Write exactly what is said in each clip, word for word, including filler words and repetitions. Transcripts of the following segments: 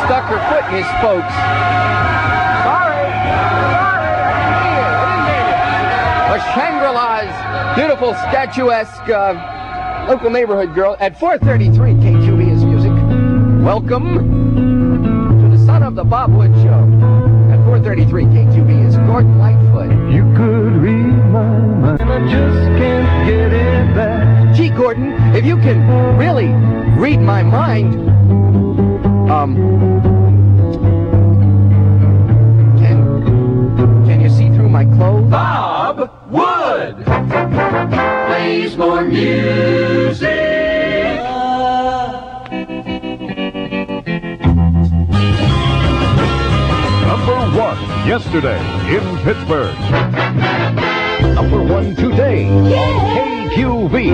stuck her foot in his spokes. Sorry. Sorry. I didn't mean it. I didn't mean it. A Shangri-La's beautiful, statuesque uh, local neighborhood girl at four thirty-three K Q V is music. Welcome to the Son of the Bob Wood Show. At four thirty-three K Q V is Gordon Lightfoot. You could read my mind, I just can't get it back. Gee, Gordon, if you can really read my mind, um, can, can you see through my clothes? Bob Wood plays more music. Number one yesterday in Pittsburgh. Number one today on K Q V.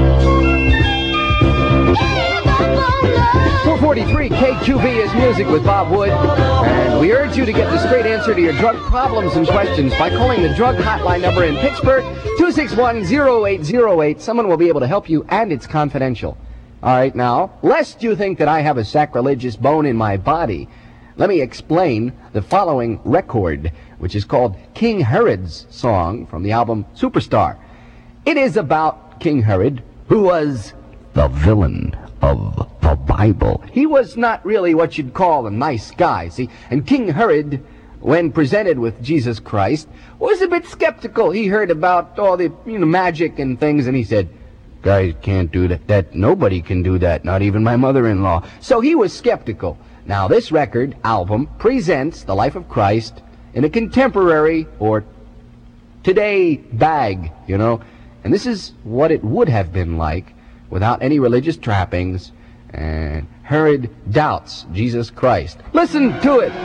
four forty-three K Q V is music with Bob Wood. And we urge you to get the straight answer to your drug problems and questions by calling the drug hotline number in Pittsburgh, two six one, zero eight zero eight. Someone will be able to help you, and it's confidential. All right, now, lest you think that I have a sacrilegious bone in my body, let me explain the following record, which is called King Herod's Song from the album Superstar. It is about King Herod, who was the villain of the Bible. He was not really what you'd call a nice guy, see? And King Herod, when presented with Jesus Christ, was a bit skeptical. He heard about all the, you know, magic and things, and he said, guys can't do that. That nobody can do that, not even my mother-in-law. So he was skeptical. Now, this record album presents the life of Christ in a contemporary or today bag, you know. And this is what it would have been like without any religious trappings. And Herod doubts Jesus Christ. Listen to it.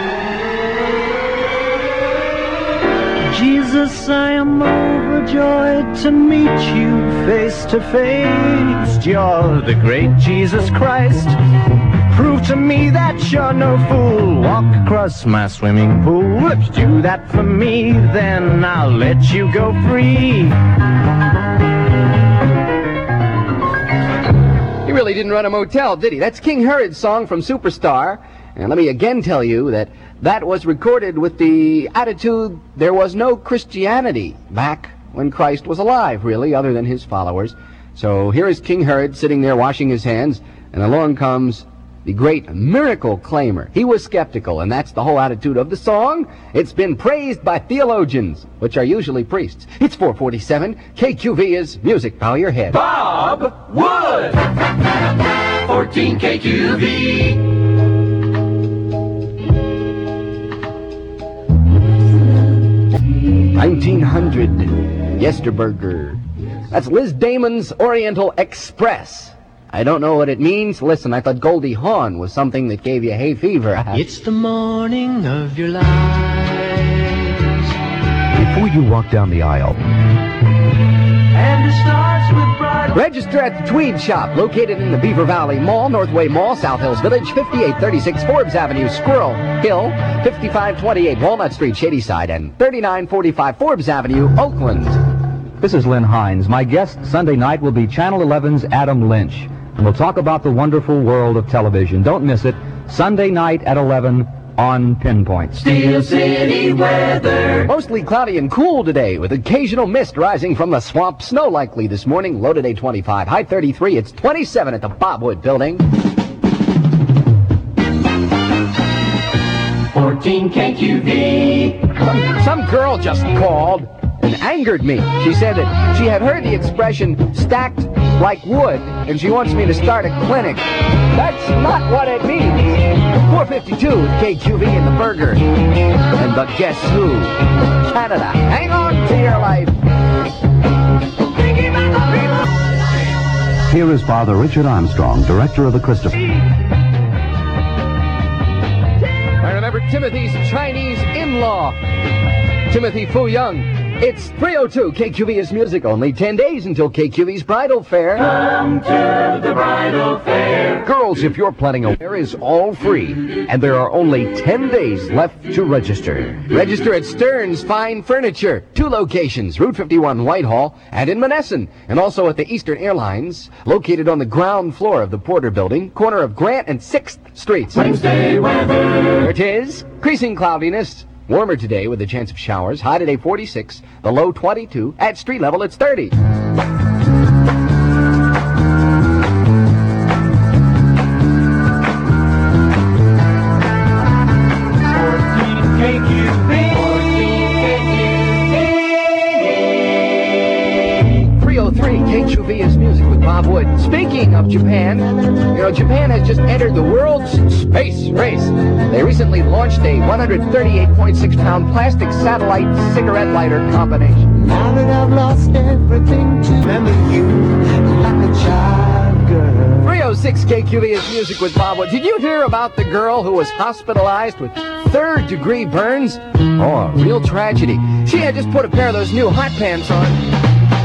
Jesus, I am overjoyed to meet you face to face. You're the great Jesus Christ. Prove to me that you're no fool. Walk across my swimming pool. If you do that for me, then I'll let you go free. He really didn't run a motel, did he? That's King Herod's song from Superstar. And let me again tell you that that was recorded with the attitude there was no Christianity back when Christ was alive, really, other than his followers. So here is King Herod sitting there washing his hands, and along comes the great miracle claimer. He was skeptical, and that's the whole attitude of the song. It's been praised by theologians, which are usually priests. It's four forty-seven. K Q V is music. Bow your head. Bob Wood, fourteen K Q V. nineteen hundred, Yesterburger. That's Liz Damon's Oriental Express. I don't know what it means. Listen, I thought Goldie Hawn was something that gave you hay fever. It's the morning of your lives. Before you walk down the aisle, And it starts with bright. Register at the Tweed Shop, located in the Beaver Valley Mall, Northway Mall, South Hills Village, fifty-eight thirty-six Forbes Avenue, Squirrel Hill, fifty-five twenty-eight Walnut Street, Shadyside, and thirty-nine forty-five Forbes Avenue, Oakland. This is Lynn Hines. My guest Sunday night will be Channel eleven's Adam Lynch. And we'll talk about the wonderful world of television. Don't miss it. Sunday night at eleven on Pinpoint. Steel City weather. Mostly cloudy and cool today, with occasional mist rising from the swamp. Snow likely this morning. Low today twenty-five. High thirty-three. It's twenty-seven at the Bob Wood Building. fourteen K Q V. Some, some girl just called and angered me. She said that she had heard the expression stacked like wood, and she wants me to start a clinic. That's not what it means. four fifty-two with K Q V in the burger. And the Guess Who? Canada. Hang on to your life. Here is Father Richard Armstrong, director of the Christopher. I remember Timothy's Chinese in-law, Timothy Fu Young. It's three oh two. K Q V is music. Only ten days until K Q V's bridal fair. Come to the bridal fair. Girls, if you're planning a fair, is all free, and there are only ten days left to register. Register at Stearns Fine Furniture. Two locations, Route fifty-one Whitehall and in Monessen. And also at the Eastern Airlines, located on the ground floor of the Porter Building, corner of Grant and sixth Streets. Wednesday weather. There it is. Increasing cloudiness. Warmer today with a chance of showers. High today forty-six. The low twenty-two. At street level it's thirty. three oh three K Q V is music with Bob Wood. Speaking of Japan, you know, Japan has just entered the world's space race. They recently launched a one hundred thirty-eight point six pound plastic satellite cigarette lighter combination. Now that I've lost everything to remember you like a child girl. three oh six K Q V is music with Bob Wood. Did you hear about the girl who was hospitalized with third degree burns? Oh, a real tragedy. She had just put a pair of those new hot pants on.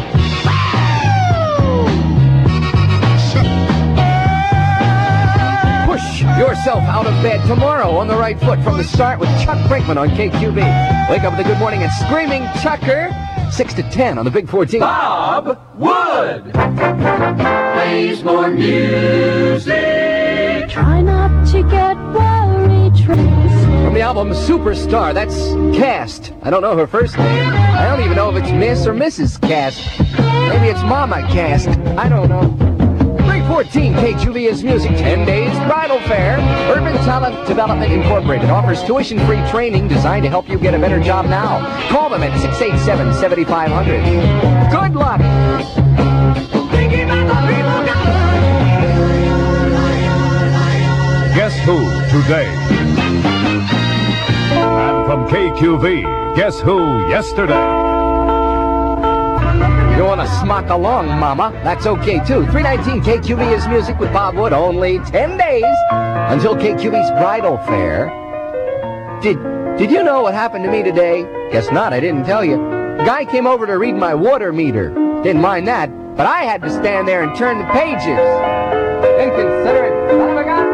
Push yourself out of bed tomorrow on the right foot from the start with Chuck Brinkman on K Q V. Wake up with a good morning and screaming Chucker. six to ten on the Big fourteen. Bob Wood plays more music. Try not to get worried, Trace. From the album Superstar, that's Cast. I don't know her first name. I don't even know if it's Miss or Missus Cast. Maybe it's Mama Cast. I don't know. three fourteen K Q V is music. ten days bridal fair. Urban Talent Development Incorporated offers tuition-free training designed to help you get a better job now. Call them at six eight seven, seven five zero zero. Good luck. Guess Who today. And from K Q V, Guess Who yesterday. You want to smock along, Mama? That's okay, too. three nineteen K Q V is music with Bob Wood. Only ten days until K Q V's bridal fair. Did Did you know what happened to me today? Guess not. I didn't tell you. Guy came over to read my water meter. Didn't mind that, but I had to stand there and turn the pages. Inconsiderate son of a gun.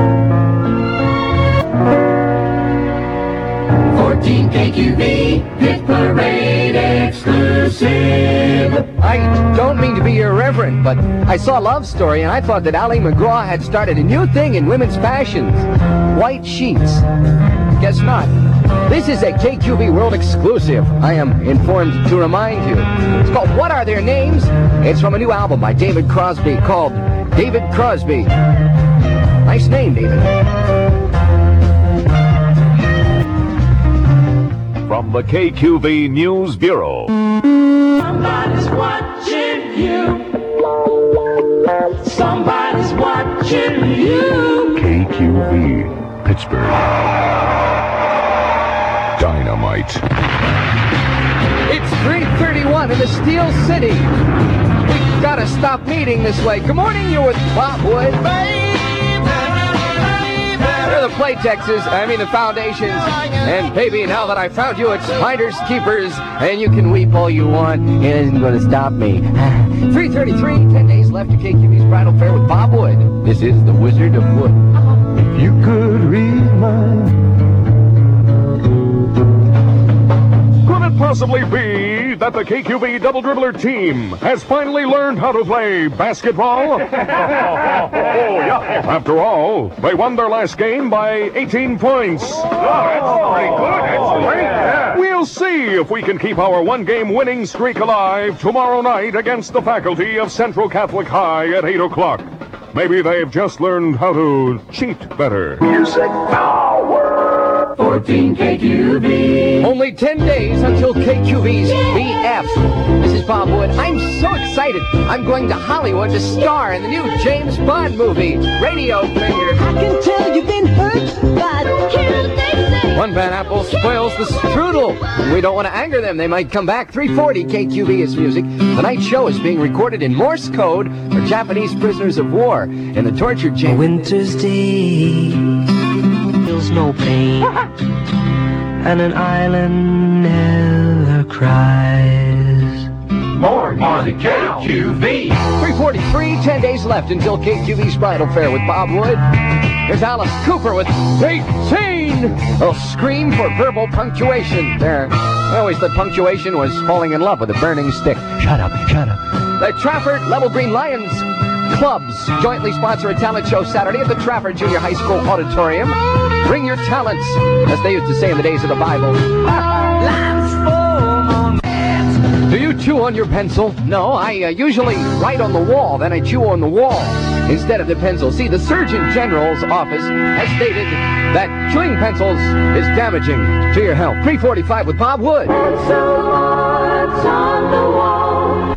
fourteen K Q V, Hit Parade exclusive. I don't mean to be irreverent, but I saw Love Story and I thought that Ali McGraw had started a new thing in women's fashions. White sheets. Guess not. This is a K Q V World exclusive. I am informed to remind you. It's called What Are Their Names? It's from a new album by David Crosby called David Crosby. Nice name, David. From the K Q V News Bureau. Somebody's watching you. Somebody's watching you. K Q V, Pittsburgh. Dynamite. It's three thirty-one in the Steel City. We've got to stop meeting this way. Good morning, you're with Bob Wood. They're the Playtexes, I mean the Foundations. And baby, now that I found you, it's Finders Keepers. And you can weep all you want. It isn't going to stop me. three thirty-three, ten days left to K Q V's bridal fair with Bob Wood. This is the Wizard of Wood. If you could read my... Could it possibly be that the K Q V Double Dribbler team has finally learned how to play basketball? Oh, yeah. After all, they won their last game by eighteen points. Oh, that's pretty good. That's great. Yeah. We'll see if we can keep our one-game winning streak alive tomorrow night against the faculty of Central Catholic High at eight o'clock. Maybe they've just learned how to cheat better. Music Power. fourteen K Q V. Only ten days until K Q V's B F. This is Bob Wood. I'm so excited. I'm going to Hollywood to star in the new James Bond movie, Radio Finger. I can tell you've been hurt, but here's what they say. One bad apple spoils the strudel. And we don't want to anger them. They might come back. three forty K Q V is music. Tonight's show is being recorded in Morse code for Japanese prisoners of war in the torture A chamber. winter's day feels no pain, and an island never cries. More on the K Q V. three forty-three, ten days left until K Q V's Bridal Fair with Bob Wood. Here's Alice Cooper with eighteen. A scream for verbal punctuation. There. I always thought punctuation was falling in love with a burning stick. Shut up, shut up. The Trafford Level Green Lions Clubs jointly sponsor a talent show Saturday at the Trafford Junior High School Auditorium. Bring your talents, as they used to say in the days of the Bible. Do you chew on your pencil? No, I uh, usually write on the wall, then I chew on the wall instead of the pencil. See, the Surgeon General's office has stated that chewing pencils is damaging to your health. three forty-five with Bob Wood. And so what's on the wall?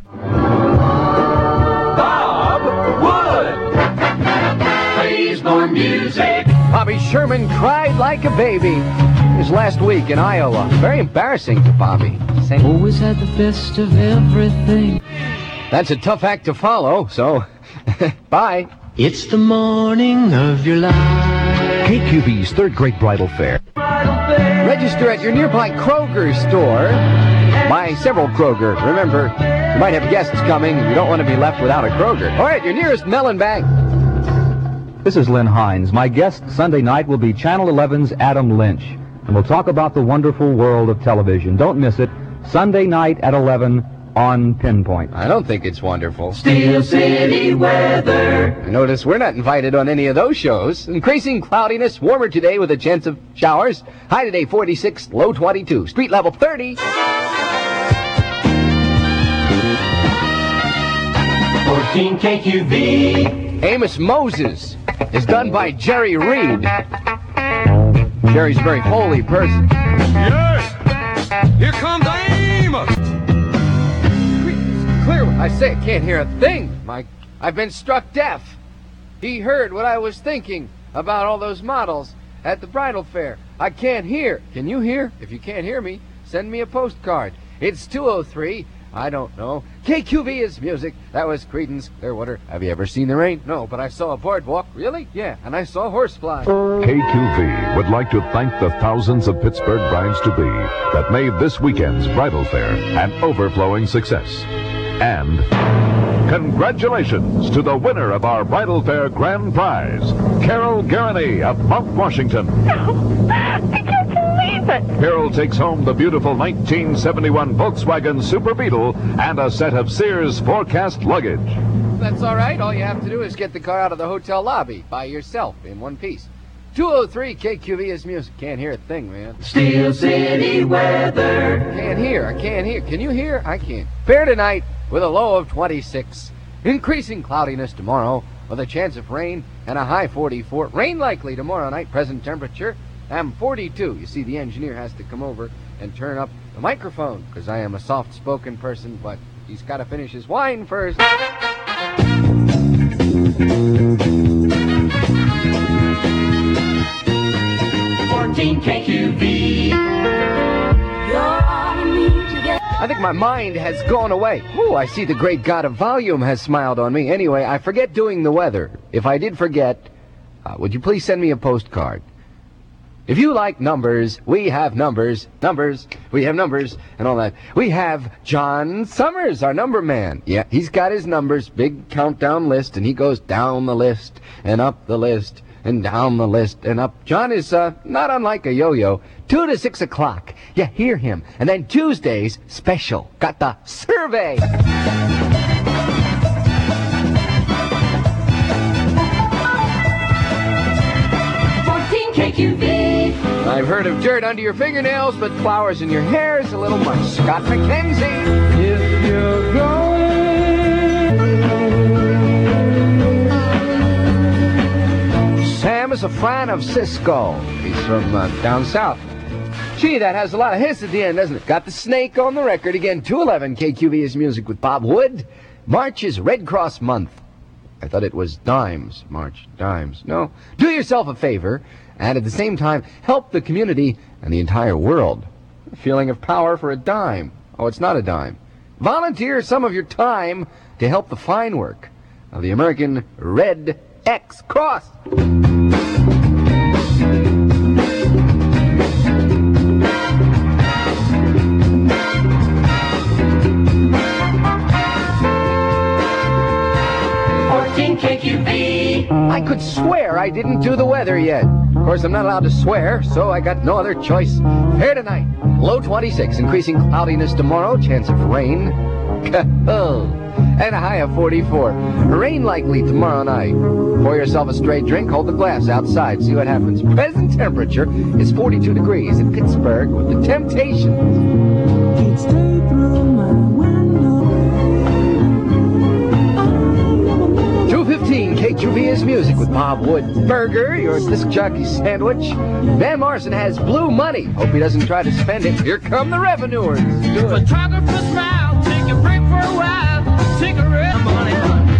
Bob Wood plays more music. Bobby Sherman cried like a baby. His last week in Iowa. Very embarrassing to Bobby. Saying, Always had the best of everything. that's a tough act to follow, so bye. It's the morning of your life. K Q V's third great bridal fair. Register at your nearby Kroger store. Buy several Kroger. Remember, you might have guests coming. You don't want to be left without a Kroger. All right, your nearest melon bag. This is Lynn Hines. My guest Sunday night will be Channel eleven's Adam Lynch, and we'll talk about the wonderful world of television. Don't miss it. Sunday night at eleven on Pinpoint. I don't think it's wonderful. Steel City weather. I notice we're not invited on any of those shows. Increasing cloudiness, warmer today with a chance of showers. High today forty-six, low twenty-two. Street level thirty. fourteen K Q V. Amos Moses is done by Jerry Reed. Jerry's a very holy person. Yes! Here comes Amos! Clear, I say, I can't hear a thing, Mike. I've been struck deaf. He heard what I was thinking about all those models at the bridal fair. I can't hear. Can you hear? If you can't hear me, send me a postcard. It's two oh three. I don't know. K Q V is music. That was Creedence Clearwater. Have you ever seen the rain? No, but I saw a boardwalk. Really? Yeah, and I saw a horsefly. K Q V would like to thank the thousands of Pittsburgh brides-to-be that made this weekend's bridal fair an overflowing success. And congratulations to the winner of our bridal fair grand prize, Carol Garany of Mount Washington. I can't believe it. Carol takes home the beautiful nineteen seventy-one Volkswagen Super Beetle and a set of Sears Forecast luggage. That's all right. All you have to do is get the car out of the hotel lobby by yourself in one piece. two oh three K Q V is music. Can't hear a thing, man. Steel City weather. Can't hear. I can't hear. Can you hear? I can't. Fair tonight with a low of twenty-six. Increasing cloudiness tomorrow with a chance of rain and a high forty-four. Rain likely tomorrow night. Present temperature am forty-two. You see, the engineer has to come over and turn up the microphone because I am a soft-spoken person, but he's got to finish his wine first. fourteen K Q V. I think my mind has gone away. Ooh, I see the great god of volume has smiled on me. Anyway, I forget doing the weather. If I did forget, uh, would you please send me a postcard? If you like numbers, we have numbers, numbers, we have numbers, and all that. We have John Summers, our number man. Yeah, he's got his numbers, big countdown list, and he goes down the list, and up the list, and down the list, and up. John is uh, not unlike a yo-yo. Two to six o'clock. Yeah, hear him. And then Tuesdays, special. Got the survey. fourteen K Q V. I've heard of dirt under your fingernails, but flowers in your hair is a little much. Scott McKenzie. If you're going. Sam is a fan of Cisco. He's from uh, down south. Gee, that has a lot of hits at the end, doesn't it? Got the snake on the record. Again, two eleven K Q V is music with Bob Wood. March is Red Cross Month. I thought it was dimes. March, dimes. No. Do yourself a favor, and at the same time, help the community and the entire world. A feeling of power for a dime. Oh, it's not a dime. Volunteer some of your time to help the fine work of the American Red X Cross. I could swear I didn't do the weather yet. Of course, I'm not allowed to swear, so I got no other choice. Fair tonight. Low twenty-six, increasing cloudiness tomorrow, chance of rain. And a high of forty-four. Rain likely tomorrow night. Pour yourself a straight drink, hold the glass outside, see what happens. Present temperature is forty-two degrees in Pittsburgh with the Temptations. two fifteen K Q V is music with Bob Wood. Burger, your disc jockey sandwich. Van Morrison has blue money. Hope he doesn't try to spend it. Here come the revenuers. Do it. Photographer smile, take a break for a while, cigarette money.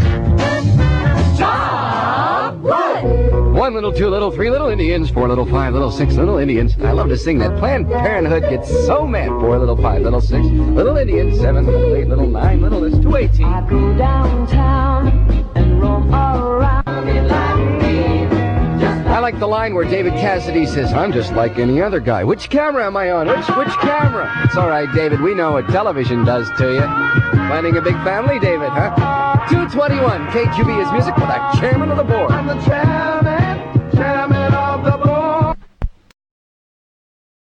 Bob Wood. One little, two little, three little Indians, four little, five little, six little Indians. I love to sing that. Planned Parenthood gets so mad. Four little, five little, six little Indians, seven little, eight little, nine little, it's two eighteen. I go downtown and roam around me like me. I like the line where David Cassidy says, I'm just like any other guy. Which camera am I on? Which which camera? It's all right, David. We know what television does to you. Planning a big family, David, huh? two twenty-one K Q B is music with our chairman of the board.